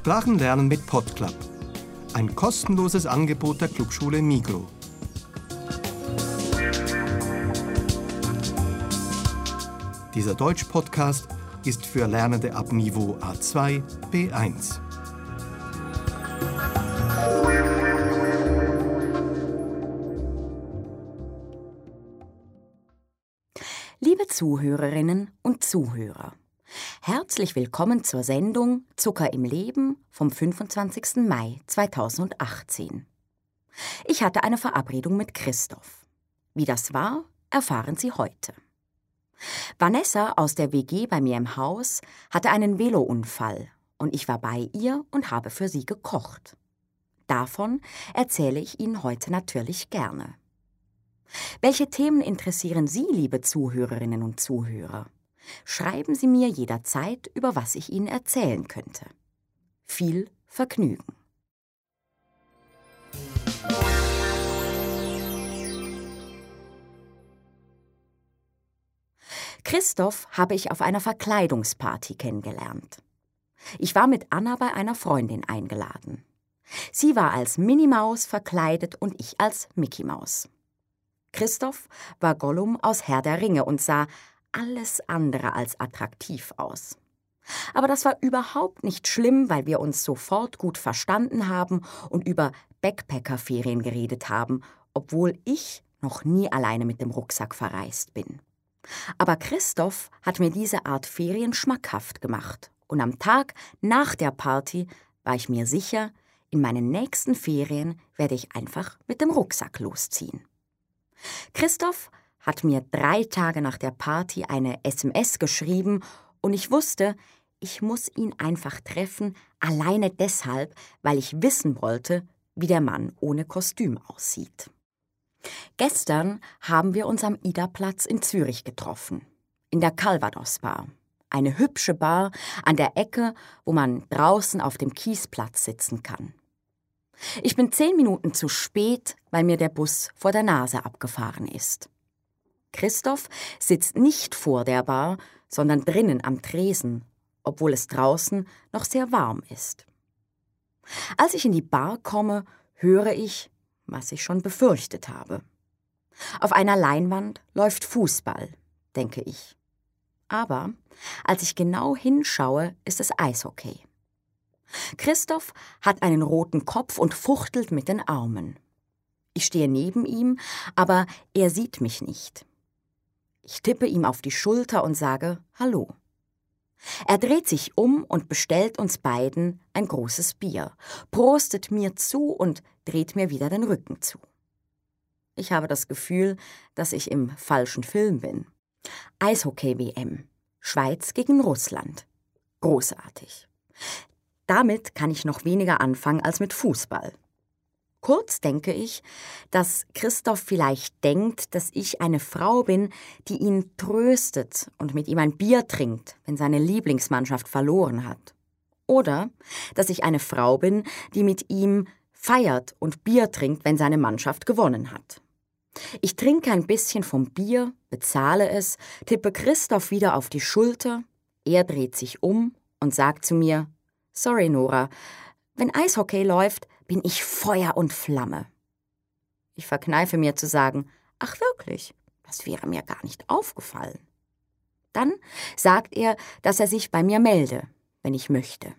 Sprachenlernen mit Podclub. Ein kostenloses Angebot der Clubschule Migros. Dieser Deutsch-Podcast ist für Lernende ab Niveau A2, B1. Liebe Zuhörerinnen und Zuhörer, herzlich willkommen zur Sendung Zucker im Leben vom 25. Mai 2018. Ich hatte eine Verabredung mit Christoph. Wie das war, erfahren Sie heute. Vanessa aus der WG bei mir im Haus hatte einen Velounfall und ich war bei ihr und habe für sie gekocht. Davon erzähle ich Ihnen heute natürlich gerne. Welche Themen interessieren Sie, liebe Zuhörerinnen und Zuhörer? Schreiben Sie mir jederzeit, über was ich Ihnen erzählen könnte. Viel Vergnügen! Christoph habe ich auf einer Verkleidungsparty kennengelernt. Ich war mit Anna bei einer Freundin eingeladen. Sie war als Minnie Maus verkleidet und ich als Mickey Maus. Christoph war Gollum aus Herr der Ringe und sah alles andere als attraktiv aus. Aber das war überhaupt nicht schlimm, weil wir uns sofort gut verstanden haben und über Backpacker-Ferien geredet haben, obwohl ich noch nie alleine mit dem Rucksack verreist bin. Aber Christoph hat mir diese Art Ferien schmackhaft gemacht. Und am Tag nach der Party war ich mir sicher, in meinen nächsten Ferien werde ich einfach mit dem Rucksack losziehen. Christoph hat mir 3 Tage nach der Party eine SMS geschrieben und ich wusste, ich muss ihn einfach treffen, alleine deshalb, weil ich wissen wollte, wie der Mann ohne Kostüm aussieht. Gestern haben wir uns am Ida-Platz in Zürich getroffen, in der Calvados Bar. Eine hübsche Bar an der Ecke, wo man draußen auf dem Kiesplatz sitzen kann. Ich bin 10 Minuten zu spät, weil mir der Bus vor der Nase abgefahren ist. Christoph sitzt nicht vor der Bar, sondern drinnen am Tresen, obwohl es draußen noch sehr warm ist. Als ich in die Bar komme, höre ich, was ich schon befürchtet habe. Auf einer Leinwand läuft Fußball, denke ich. Aber als ich genau hinschaue, ist es Eishockey. Christoph hat einen roten Kopf und fuchtelt mit den Armen. Ich stehe neben ihm, aber er sieht mich nicht. Ich tippe ihm auf die Schulter und sage Hallo. Er dreht sich um und bestellt uns beiden ein großes Bier, prostet mir zu und dreht mir wieder den Rücken zu. Ich habe das Gefühl, dass ich im falschen Film bin. Eishockey-WM. Schweiz gegen Russland. Großartig. Damit kann ich noch weniger anfangen als mit Fußball. Kurz denke ich, dass Christoph vielleicht denkt, dass ich eine Frau bin, die ihn tröstet und mit ihm ein Bier trinkt, wenn seine Lieblingsmannschaft verloren hat. Oder dass ich eine Frau bin, die mit ihm feiert und Bier trinkt, wenn seine Mannschaft gewonnen hat. Ich trinke ein bisschen vom Bier, bezahle es, tippe Christoph wieder auf die Schulter, er dreht sich um und sagt zu mir, »Sorry, Nora, wenn Eishockey läuft, bin ich Feuer und Flamme.« Ich verkneife mir zu sagen, »Ach wirklich, das wäre mir gar nicht aufgefallen.« Dann sagt er, dass er sich bei mir melde, wenn ich möchte.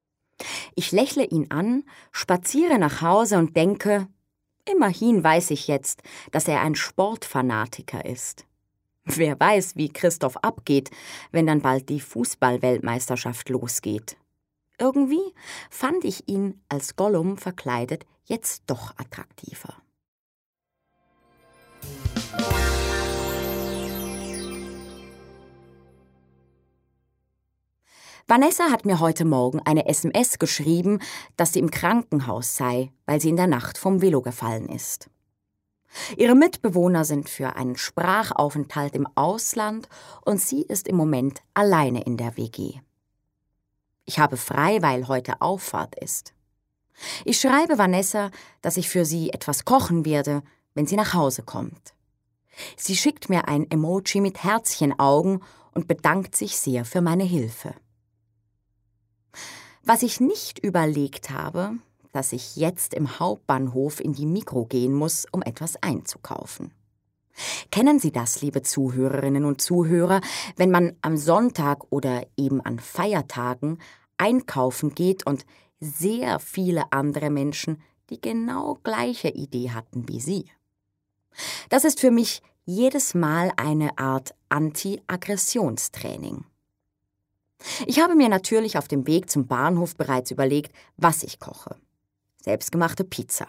Ich lächle ihn an, spaziere nach Hause und denke, immerhin weiß ich jetzt, dass er ein Sportfanatiker ist. Wer weiß, wie Christoph abgeht, wenn dann bald die Fußball-Weltmeisterschaft losgeht. Irgendwie fand ich ihn als Gollum verkleidet jetzt doch attraktiver. Vanessa hat mir heute Morgen eine SMS geschrieben, dass sie im Krankenhaus sei, weil sie in der Nacht vom Velo gefallen ist. Ihre Mitbewohner sind für einen Sprachaufenthalt im Ausland und sie ist im Moment alleine in der WG. Ich habe frei, weil heute Auffahrt ist. Ich schreibe Vanessa, dass ich für sie etwas kochen werde, wenn sie nach Hause kommt. Sie schickt mir ein Emoji mit Herzchenaugen und bedankt sich sehr für meine Hilfe. Was ich nicht überlegt habe, dass ich jetzt im Hauptbahnhof in die Migros gehen muss, um etwas einzukaufen. Kennen Sie das, liebe Zuhörerinnen und Zuhörer, wenn man am Sonntag oder eben an Feiertagen einkaufen geht und sehr viele andere Menschen die genau gleiche Idee hatten wie Sie? Das ist für mich jedes Mal eine Art Anti-Aggressionstraining. Ich habe mir natürlich auf dem Weg zum Bahnhof bereits überlegt, was ich koche. Selbstgemachte Pizza.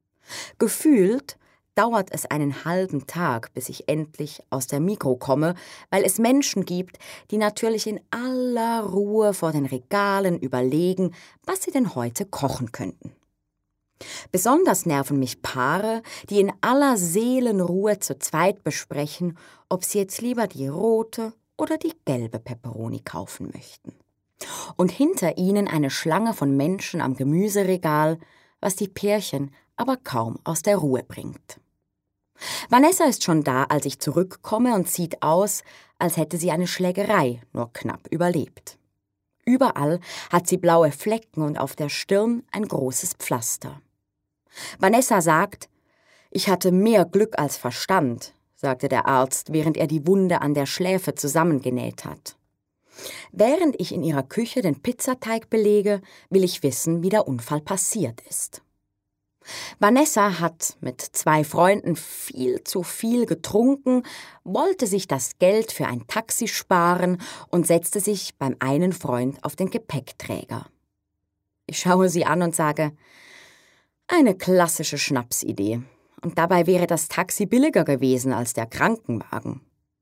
Gefühlt dauert es einen halben Tag, bis ich endlich aus der Migros komme, weil es Menschen gibt, die natürlich in aller Ruhe vor den Regalen überlegen, was sie denn heute kochen könnten. Besonders nerven mich Paare, die in aller Seelenruhe zu zweit besprechen, ob sie jetzt lieber die rote oder die gelbe Peperoni kaufen möchten. Und hinter ihnen eine Schlange von Menschen am Gemüseregal, was die Pärchen aber kaum aus der Ruhe bringt. Vanessa ist schon da, als ich zurückkomme und sieht aus, als hätte sie eine Schlägerei nur knapp überlebt. Überall hat sie blaue Flecken und auf der Stirn ein großes Pflaster. Vanessa sagt, ich hatte mehr Glück als Verstand, sagte der Arzt, während er die Wunde an der Schläfe zusammengenäht hat. Während ich in ihrer Küche den Pizzateig belege, will ich wissen, wie der Unfall passiert ist. Vanessa hat mit 2 Freunden viel zu viel getrunken, wollte sich das Geld für ein Taxi sparen und setzte sich beim einen Freund auf den Gepäckträger. Ich schaue sie an und sage, eine klassische Schnapsidee. Und dabei wäre das Taxi billiger gewesen als der Krankenwagen.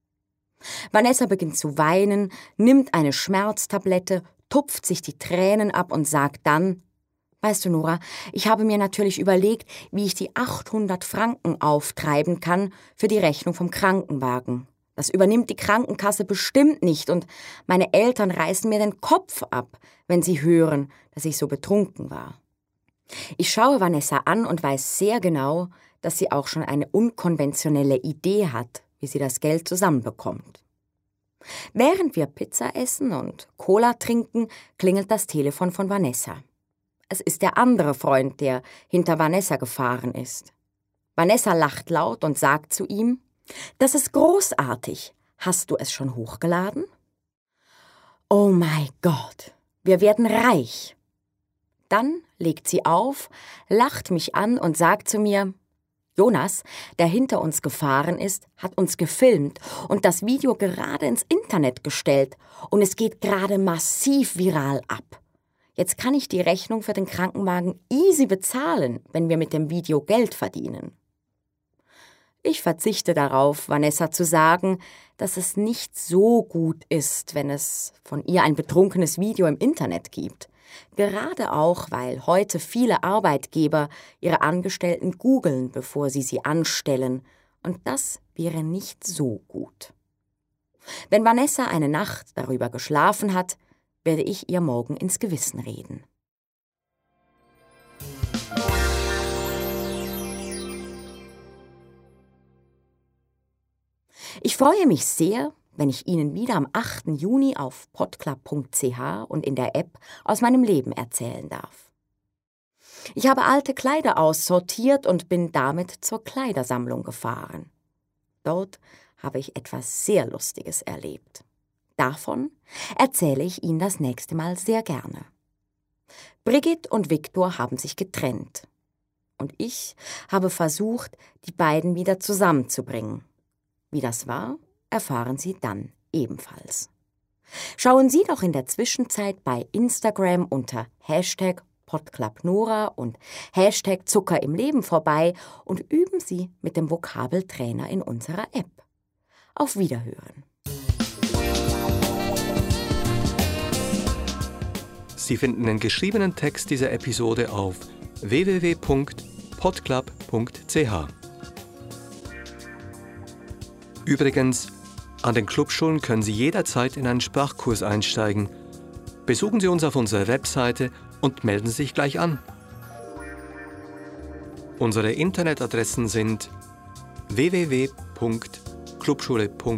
Vanessa beginnt zu weinen, nimmt eine Schmerztablette, tupft sich die Tränen ab und sagt dann, weißt du, Nora, ich habe mir natürlich überlegt, wie ich die 800 Franken auftreiben kann für die Rechnung vom Krankenwagen. Das übernimmt die Krankenkasse bestimmt nicht und meine Eltern reißen mir den Kopf ab, wenn sie hören, dass ich so betrunken war. Ich schaue Vanessa an und weiß sehr genau, dass sie auch schon eine unkonventionelle Idee hat, wie sie das Geld zusammenbekommt. Während wir Pizza essen und Cola trinken, klingelt das Telefon von Vanessa. Es ist der andere Freund, der hinter Vanessa gefahren ist. Vanessa lacht laut und sagt zu ihm, das ist großartig. Hast du es schon hochgeladen? Oh mein Gott, wir werden reich. Dann legt sie auf, lacht mich an und sagt zu mir, Jonas, der hinter uns gefahren ist, hat uns gefilmt und das Video gerade ins Internet gestellt und es geht gerade massiv viral ab. Jetzt kann ich die Rechnung für den Krankenwagen easy bezahlen, wenn wir mit dem Video Geld verdienen. Ich verzichte darauf, Vanessa zu sagen, dass es nicht so gut ist, wenn es von ihr ein betrunkenes Video im Internet gibt. Gerade auch, weil heute viele Arbeitgeber ihre Angestellten googeln, bevor sie anstellen. Und das wäre nicht so gut. Wenn Vanessa eine Nacht darüber geschlafen hat, werde ich ihr morgen ins Gewissen reden. Ich freue mich sehr, wenn ich Ihnen wieder am 8. Juni auf podclub.ch und in der App aus meinem Leben erzählen darf. Ich habe alte Kleider aussortiert und bin damit zur Kleidersammlung gefahren. Dort habe ich etwas sehr Lustiges erlebt. Davon erzähle ich Ihnen das nächste Mal sehr gerne. Brigitte und Viktor haben sich getrennt. Und ich habe versucht, die beiden wieder zusammenzubringen. Wie das war, erfahren Sie dann ebenfalls. Schauen Sie doch in der Zwischenzeit bei Instagram unter #PodclubNora und #Zucker im Leben vorbei und üben Sie mit dem Vokabeltrainer in unserer App. Auf Wiederhören. Sie finden den geschriebenen Text dieser Episode auf www.podclub.ch. Übrigens, an den Clubschulen können Sie jederzeit in einen Sprachkurs einsteigen. Besuchen Sie uns auf unserer Webseite und melden Sie sich gleich an. Unsere Internetadressen sind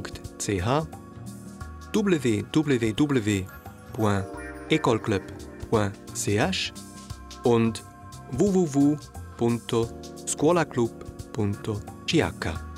www.clubschule.ch, www.ecolclub.ch www.scolaclub.ch und www.scolaclub.ch.